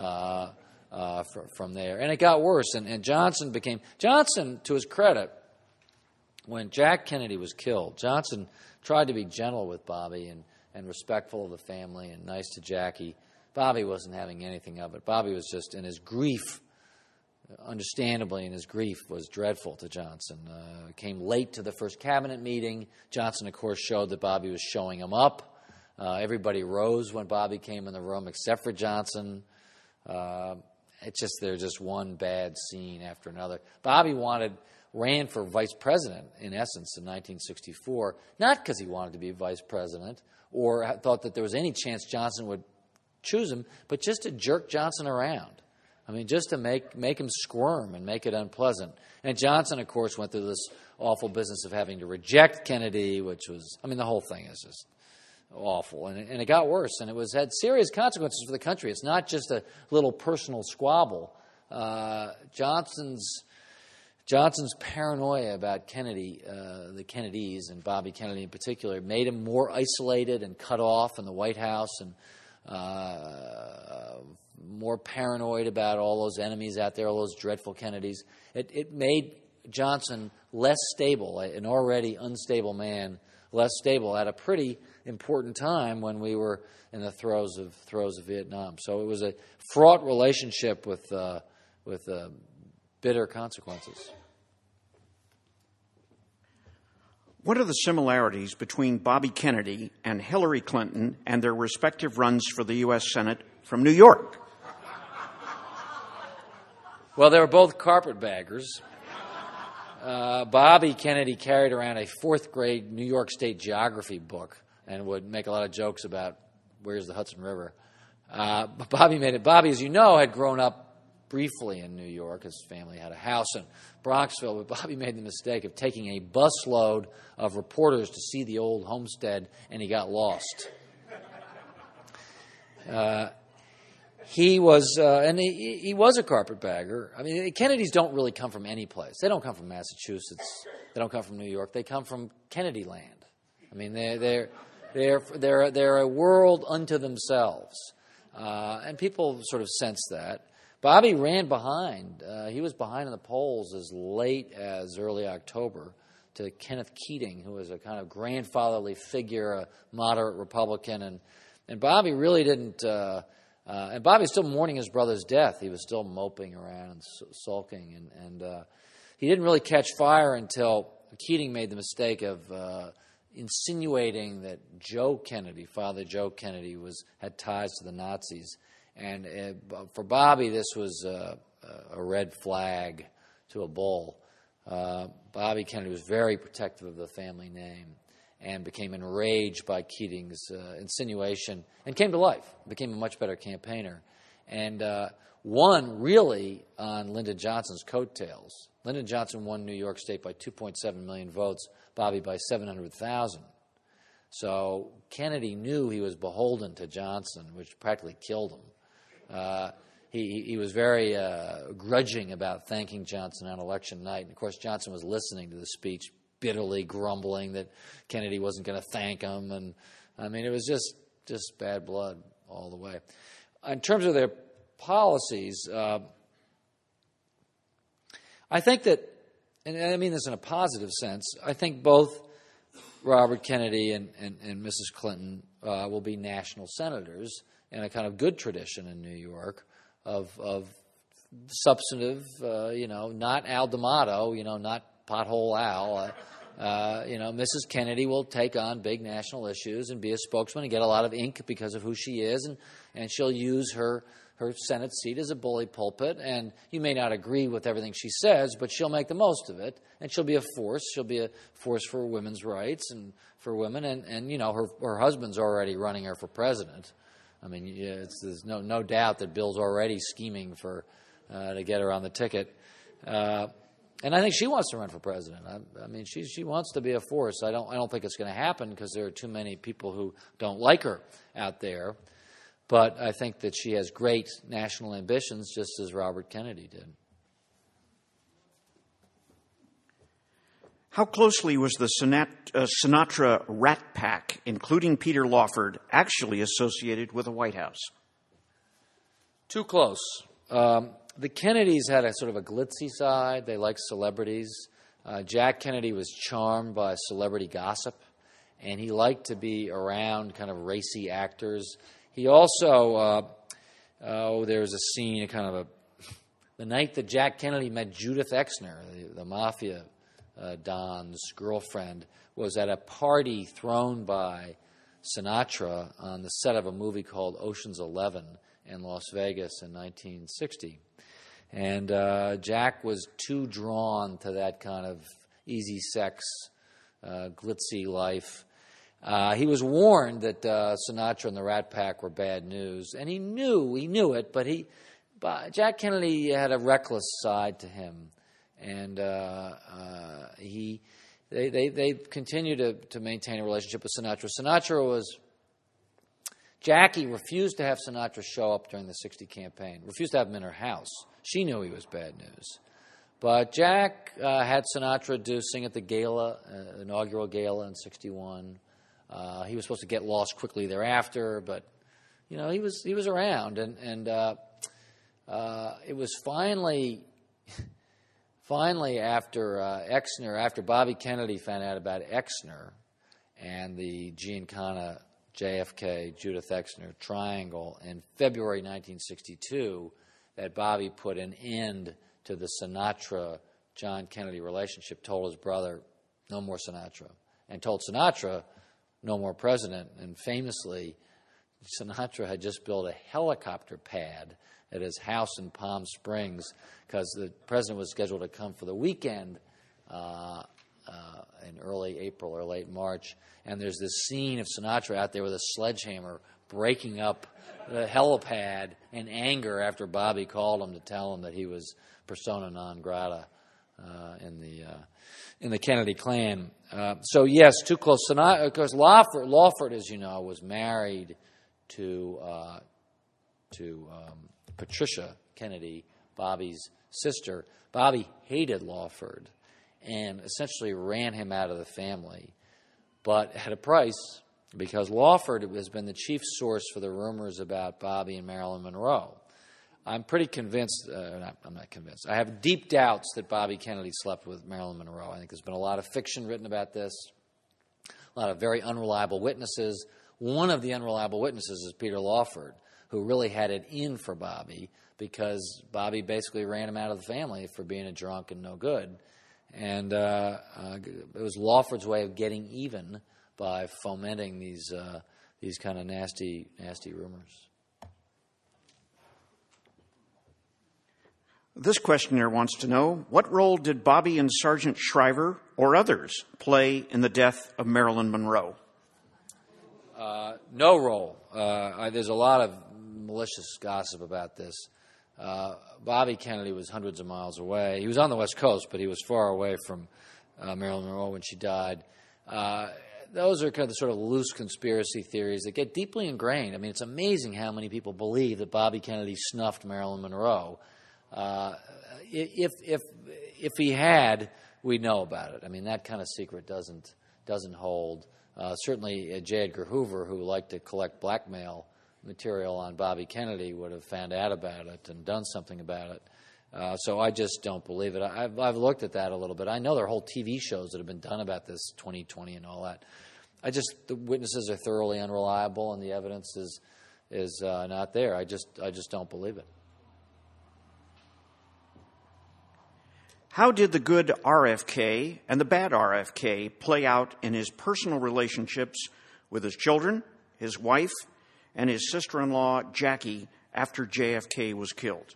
from there. And it got worse, and Johnson, to his credit, when Jack Kennedy was killed, Johnson tried to be gentle with Bobby and respectful of the family and nice to Jackie. Bobby wasn't having anything of it. Bobby was just in his grief, understandably in his grief, was dreadful to Johnson. Came late to the first cabinet meeting. Johnson, of course, showed that Bobby was showing him up. Everybody rose when Bobby came in the room except for Johnson. There's just one bad scene after another. Bobby ran for vice president, in essence, in 1964, not because he wanted to be vice president or thought that there was any chance Johnson would choose him, but just to jerk Johnson around. Just to make him squirm and make it unpleasant. And Johnson, of course, went through this awful business of having to reject Kennedy, which was, the whole thing is just awful. And it got worse, and it had serious consequences for the country. It's not just a little personal squabble. Johnson's paranoia about Kennedy, the Kennedys, and Bobby Kennedy in particular, made him more isolated and cut off in the White House, and more paranoid about all those enemies out there, all those dreadful Kennedys. It made Johnson less stable, an already unstable man, less stable at a pretty important time when we were in the throes of Vietnam. So it was a fraught relationship with bitter consequences. What are the similarities between Bobby Kennedy and Hillary Clinton and their respective runs for the U.S. Senate from New York? Well, they were both carpetbaggers. Bobby Kennedy carried around a fourth-grade New York State geography book and would make a lot of jokes about where's the Hudson River. But Bobby, as you know, had grown up briefly in New York. His family had a house in Bronxville, but Bobby made the mistake of taking a busload of reporters to see the old homestead, and he got lost. He was a carpetbagger. Kennedys don't really come from any place. They don't come from Massachusetts. They don't come from New York. They come from Kennedy land. They're a world unto themselves, and people sort of sense that. Bobby ran behind. He was behind in the polls as late as early October to Kenneth Keating, who was a kind of grandfatherly figure, a moderate Republican, and Bobby really didn't. And Bobby was still mourning his brother's death. He was still moping around and sulking, and he didn't really catch fire until Keating made the mistake of insinuating that Father Joe Kennedy, had ties to the Nazis. And for Bobby, this was a red flag to a bull. Bobby Kennedy was very protective of the family name and became enraged by Keating's insinuation and came to life, became a much better campaigner, and won really on Lyndon Johnson's coattails. Lyndon Johnson won New York State by 2.7 million votes, Bobby by 700,000. So Kennedy knew he was beholden to Johnson, which practically killed him. He was very grudging about thanking Johnson on election night. And, of course, Johnson was listening to the speech, bitterly grumbling that Kennedy wasn't going to thank him. And, it was just bad blood all the way. In terms of their policies, I think that, and I mean this in a positive sense, I think both Robert Kennedy and Mrs. Clinton will be national senators in a kind of good tradition in New York of substantive, not Al D'Amato, not Pothole Al. Mrs. Kennedy will take on big national issues and be a spokesman and get a lot of ink because of who she is, and she'll use her Senate seat as a bully pulpit, and you may not agree with everything she says, but she'll make the most of it, and she'll be a force. She'll be a force for women's rights and for women, and her husband's already running her for president. There's no doubt that Bill's already scheming to get her on the ticket. And I think she wants to run for president. I mean, she wants to be a force. I don't think it's going to happen because there are too many people who don't like her out there. But I think that she has great national ambitions, just as Robert Kennedy did. How closely was the Sinatra Rat Pack, including Peter Lawford, actually associated with the White House? Too close. The Kennedys had a sort of a glitzy side. They liked celebrities. Jack Kennedy was charmed by celebrity gossip, and he liked to be around kind of racy actors. He also, there was a scene, the night that Jack Kennedy met Judith Exner, the mafia Don's girlfriend, was at a party thrown by Sinatra on the set of a movie called Ocean's 11 in Las Vegas in 1960. And Jack was too drawn to that kind of easy sex, glitzy life. He was warned that Sinatra and the Rat Pack were bad news, and he knew it, but Jack Kennedy had a reckless side to him, and they continued to maintain a relationship with Sinatra. Jackie refused to have Sinatra show up during the 60 campaign, refused to have him in her house. She knew he was bad news. But Jack had Sinatra sing at the gala, inaugural gala in 61. He was supposed to get lost quickly thereafter, but he was around, and it was finally after Exner, after Bobby Kennedy found out about Exner and the Giancana, JFK, Judith Exner triangle in February 1962, that Bobby put an end to the Sinatra-John Kennedy relationship, told his brother, no more Sinatra, and told Sinatra, no more president. And famously, Sinatra had just built a helicopter pad at his house in Palm Springs because the president was scheduled to come for the weekend in early April or late March. And there's this scene of Sinatra out there with a sledgehammer breaking up the helipad in anger after Bobby called him to tell him that he was persona non grata in the Kennedy clan. So yes, too close. Because Lawford, as you know, was married to Patricia Kennedy, Bobby's sister. Bobby hated Lawford and essentially ran him out of the family, but at a price, because Lawford has been the chief source for the rumors about Bobby and Marilyn Monroe. I'm pretty convinced, I'm not convinced, I have deep doubts that Bobby Kennedy slept with Marilyn Monroe. I think there's been a lot of fiction written about this, a lot of very unreliable witnesses. One of the unreliable witnesses is Peter Lawford, who really had it in for Bobby because Bobby basically ran him out of the family for being a drunk and no good. And it was Lawford's way of getting even by fomenting these kind of nasty rumors. This questioner wants to know, what role did Bobby and Sergeant Shriver or others play in the death of Marilyn Monroe? No role. There's a lot of malicious gossip about this. Bobby Kennedy was hundreds of miles away. He was on the West Coast, but he was far away from Marilyn Monroe when she died. Those are kind of the sort of loose conspiracy theories that get deeply ingrained. I mean, it's amazing how many people believe that Bobby Kennedy snuffed Marilyn Monroe. If he had, we'd know about it. I mean, that kind of secret doesn't hold. Certainly, J. Edgar Hoover, who liked to collect blackmail material on Bobby Kennedy, would have found out about it and done something about it. So I just don't believe it. I've looked at that a little bit. I know there are whole TV shows that have been done about this, 2020 and all that. The witnesses are thoroughly unreliable, and the evidence is not there. I just don't believe it. How did the good RFK and the bad RFK play out in his personal relationships with his children, his wife, and his sister-in-law, Jackie, after JFK was killed?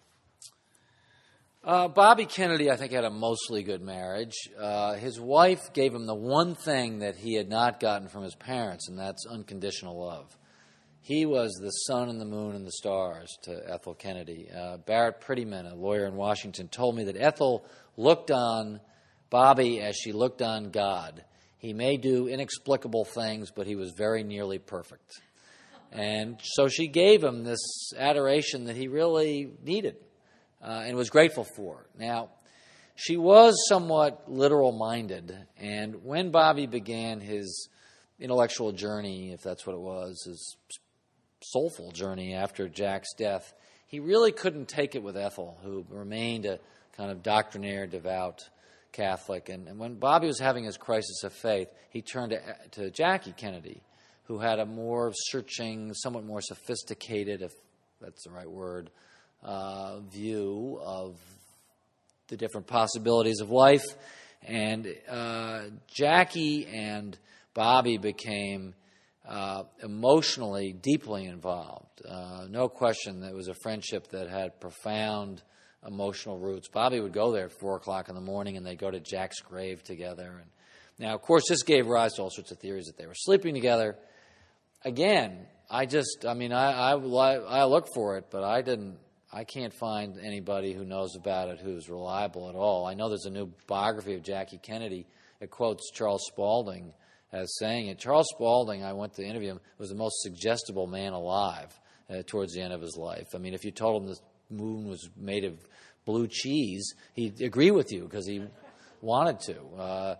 Bobby Kennedy, I think, had a mostly good marriage. His wife gave him the one thing that he had not gotten from his parents, and that's unconditional love. He was the sun and the moon and the stars to Ethel Kennedy. Barrett Prettyman, a lawyer in Washington, told me that Ethel looked on Bobby as she looked on God. He may do inexplicable things, but he was very nearly perfect. And so she gave him this adoration that he really needed and was grateful for. Now, she was somewhat literal-minded, and when Bobby began his intellectual journey, if that's what it was, his soulful journey after Jack's death, he really couldn't take it with Ethel, who remained a kind of doctrinaire, devout Catholic. And when Bobby was having his crisis of faith, he turned to Jackie Kennedy, who had a more searching, somewhat more sophisticated, if that's the right word, view of the different possibilities of life. And Jackie and Bobby became emotionally deeply involved. No question that it was a friendship that had profound emotional roots. Bobby would go there at 4 o'clock in the morning, and they'd go to Jack's grave together. And now, of course, this gave rise to all sorts of theories that they were sleeping together. Again, I look for it, but I can't find anybody who knows about it who's reliable at all. I know there's a new biography of Jackie Kennedy that quotes Charles Spaulding as saying it. Charles Spaulding, I went to interview him, was the most suggestible man alive towards the end of his life. I mean, if you told him the moon was made of blue cheese, he'd agree with you because he wanted to.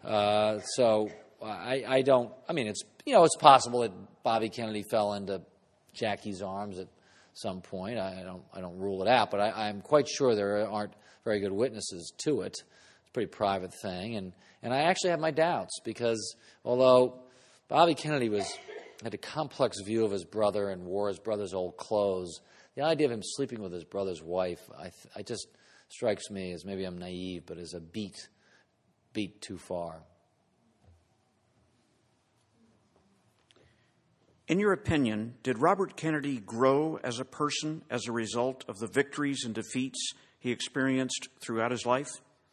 So I don't. I mean, it's possible that Bobby Kennedy fell into Jackie's arms at some point. I don't rule it out, but I'm quite sure there aren't very good witnesses to it. It's a pretty private thing, and I actually have my doubts because although Bobby Kennedy had a complex view of his brother and wore his brother's old clothes, the idea of him sleeping with his brother's wife, I just strikes me as, maybe I'm naive, but as a beat too far. In your opinion, did Robert Kennedy grow as a person as a result of the victories and defeats he experienced throughout his life?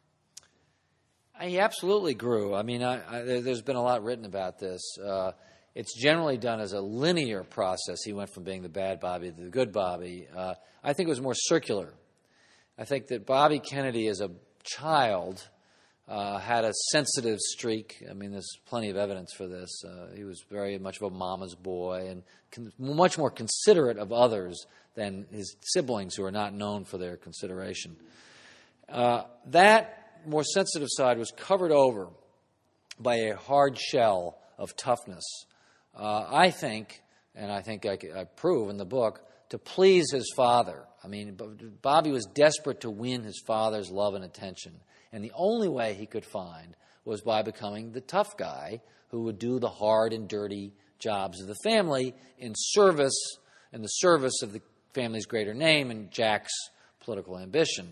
He absolutely grew. I mean, there's been a lot written about this. It's generally done as a linear process. He went from being the bad Bobby to the good Bobby. I think it was more circular. I think that Bobby Kennedy as a child had a sensitive streak. I mean, there's plenty of evidence for this. He was very much of a mama's boy and much more considerate of others than his siblings, who are not known for their consideration. That more sensitive side was covered over by a hard shell of toughness. I think, and I think I prove in the book, to please his father. I mean, Bobby was desperate to win his father's love and attention. And the only way he could find was by becoming the tough guy who would do the hard and dirty jobs of the family in the service of the family's greater name and Jack's political ambition.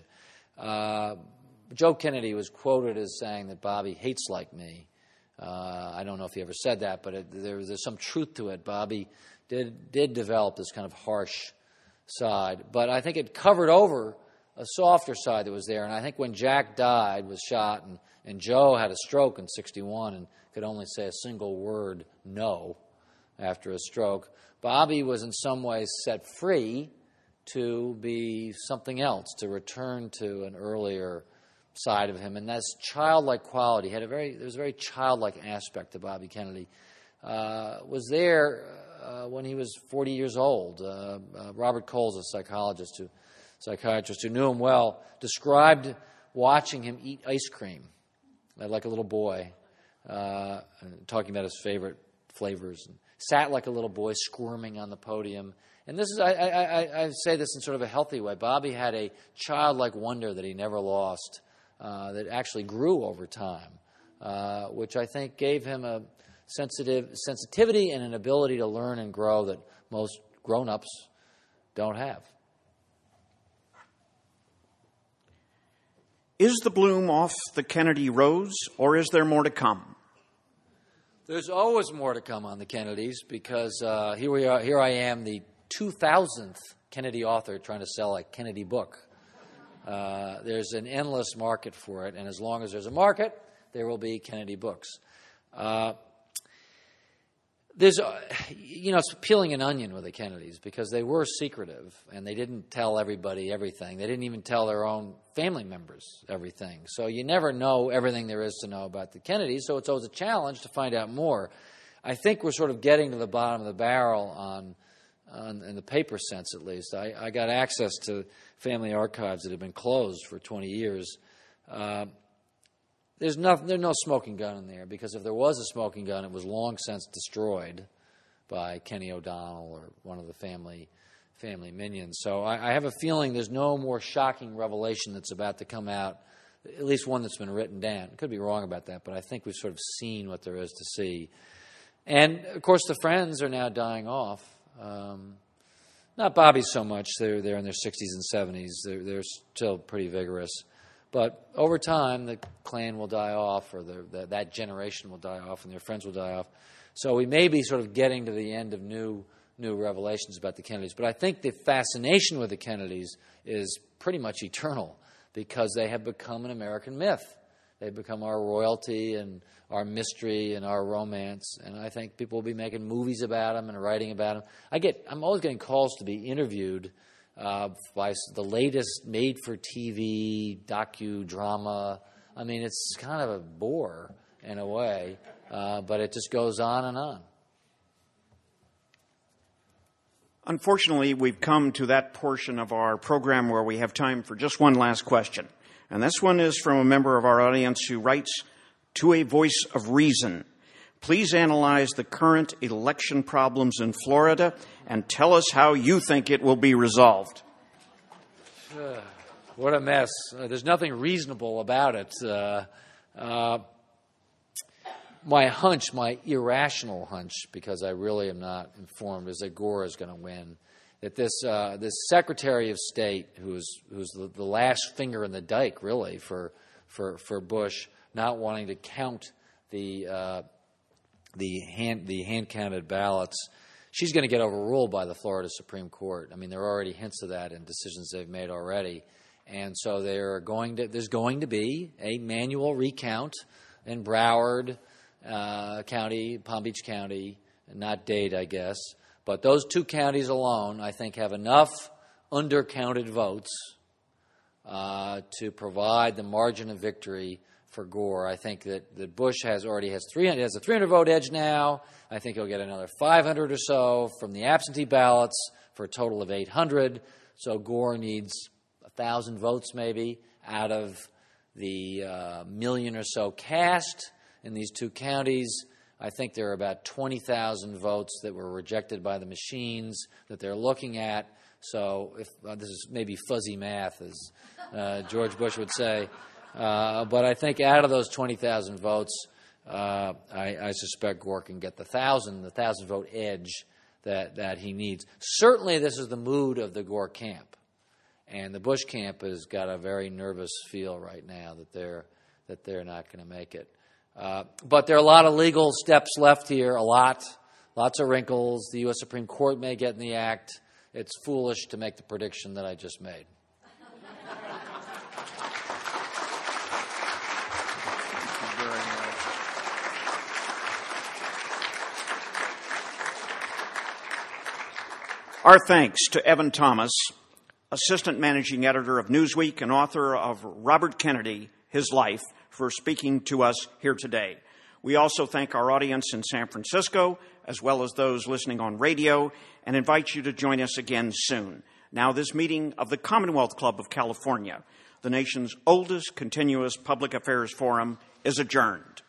Joe Kennedy was quoted as saying that Bobby hates like me. I don't know if he ever said that, but there's some truth to it. Bobby did develop this kind of harsh side, but I think it covered over a softer side that was there. And I think when Jack died, was shot, and Joe had a stroke in 1961 and could only say a single word, no, after a stroke, Bobby was in some ways set free to be something else, to return to an earlier side of him. And that's childlike quality. There was a very childlike aspect to Bobby Kennedy. Was there when he was 40 years old. Robert Coles, a psychiatrist who knew him well, described watching him eat ice cream like a little boy, talking about his favorite flavors. And sat like a little boy, squirming on the podium. And this is, I say this in sort of a healthy way. Bobby had a childlike wonder that he never lost, that actually grew over time, which I think gave him a sensitivity and an ability to learn and grow that most grown-ups don't have. Is the bloom off the Kennedy rose, or is there more to come? There's always more to come on the Kennedys, because here I am, the 2000th Kennedy author trying to sell a Kennedy book. There's an endless market for it, and as long as there's a market, there will be Kennedy books. There's, it's peeling an onion with the Kennedys because they were secretive and they didn't tell everybody everything. They didn't even tell their own family members everything. So you never know everything there is to know about the Kennedys, so it's always a challenge to find out more. I think we're sort of getting to the bottom of the barrel in the paper sense, at least. I got access to family archives that have been closed for 20 years. There's no smoking gun in there, because if there was a smoking gun, it was long since destroyed by Kenny O'Donnell or one of the family minions. So I have a feeling there's no more shocking revelation that's about to come out, at least one that's been written down. I could be wrong about that, but I think we've sort of seen what there is to see. And, of course, the Friends are now dying off. Not Bobby so much. They're in their 60s and 70s. They're still pretty vigorous. But over time, the Klan will die off, or that generation will die off, and their friends will die off. So we may be sort of getting to the end of new revelations about the Kennedys. But I think the fascination with the Kennedys is pretty much eternal, because they have become an American myth. They've become our royalty and our mystery and our romance. And I think people will be making movies about them and writing about them. I'm always getting calls to be interviewed by the latest made-for-TV docudrama. I mean, it's kind of a bore in a way, but it just goes on and on. Unfortunately, we've come to that portion of our program where we have time for just one last question. And this one is from a member of our audience who writes, "To a voice of reason, please analyze the current election problems in Florida and tell us how you think it will be resolved." What a mess. There's nothing reasonable about it. My hunch, my irrational hunch, because I really am not informed, is that Gore is going to win. That this Secretary of State, who's the last finger in the dike, really, for Bush, not wanting to count the hand-counted ballots, she's going to get overruled by the Florida Supreme Court. I mean, there are already hints of that in decisions they've made already. And so there's going to be a manual recount in Broward County, Palm Beach County, not Dade, I guess. But those two counties alone, I think, have enough undercounted votes to provide the margin of victory for Gore. I think that Bush already has a 300-vote edge now. I think he'll get another 500 or so from the absentee ballots for a total of 800. So Gore needs 1,000 votes maybe out of the million or so cast in these two counties. I think there are about 20,000 votes that were rejected by the machines that they're looking at. So if this is maybe fuzzy math, as George Bush would say. But I think out of those 20,000 votes, I suspect Gore can get the 1,000 vote edge that he needs. Certainly this is the mood of the Gore camp. And the Bush camp has got a very nervous feel right now that they're not going to make it. But there are a lot of legal steps left here, lots of wrinkles. The U.S. Supreme Court may get in the act. It's foolish to make the prediction that I just made. Our thanks to Evan Thomas, Assistant Managing Editor of Newsweek and author of Robert Kennedy, His Life, for speaking to us here today. We also thank our audience in San Francisco, as well as those listening on radio, and invite you to join us again soon. Now, this meeting of the Commonwealth Club of California, the nation's oldest continuous public affairs forum, is adjourned.